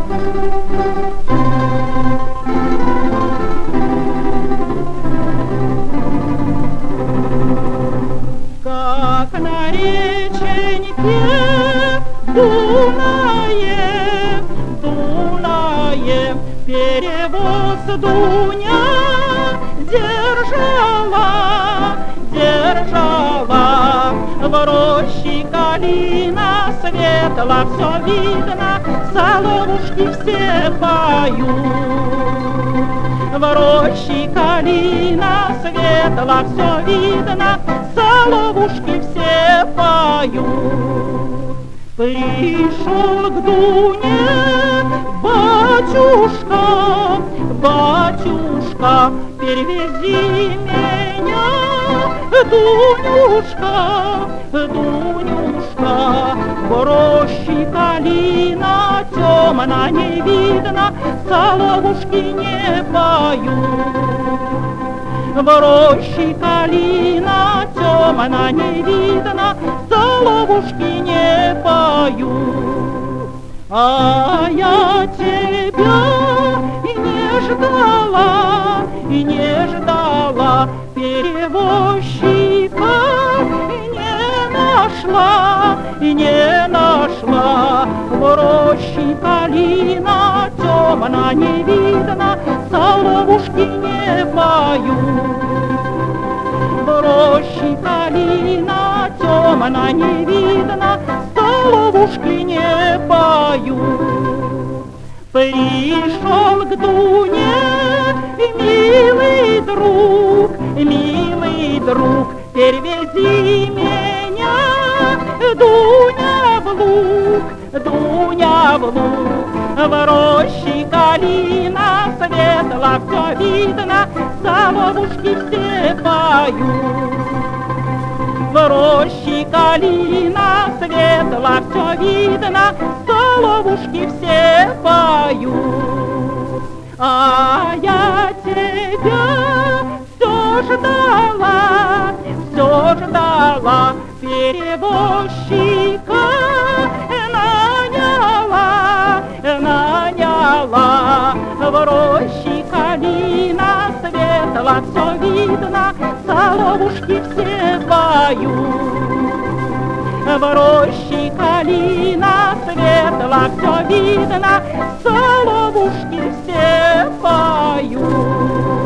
Как на реченьке Дунаем, перевоз Дуня держала, в роще калина светла, все видно, соловушки все поют. В роще калина светла, все видно, соловушки все поют. Пришел к Дуне батюшка, перевези меня, Дунюшка, в роще калина темна не видно, соловушки не поют. В роще калина темна не видно, соловушки не поют. А я тебя и не ждала, перевозчика не нашла. В роще калина темна не видно, соловушки не поют. В роще калина темна не видно, соловушки не поют. Пришел к Дуне милый друг, перевези меня, Дуня в луг, в роще калина светла, все видно, соловушки все поют. В роще калина светла, все видно, соловушки все поют. А я тебя все ждала, перевозчика наняла. В роще калина светла, все видно, соловушки все поют. В роще калина светла, все видно, соловушки все поют.